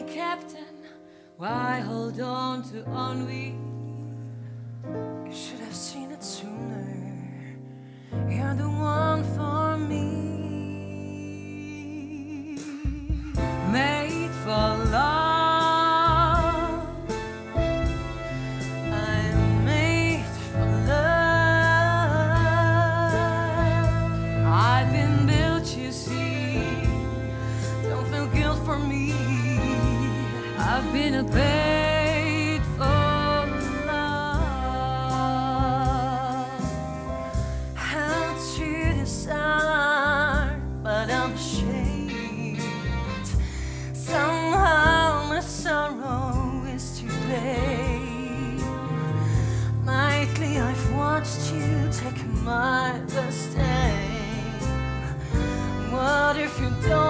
captain, why hold on to ennui? You should have seen it sooner. You're the one for me. Made for love, I'm made for love. I've been built, you see. Don't feel guilt for me. I've been paid for love. How to decide, but I'm ashamed. Somehow my sorrow is to blame. Nightly I've watched you take my disdain. What if you don't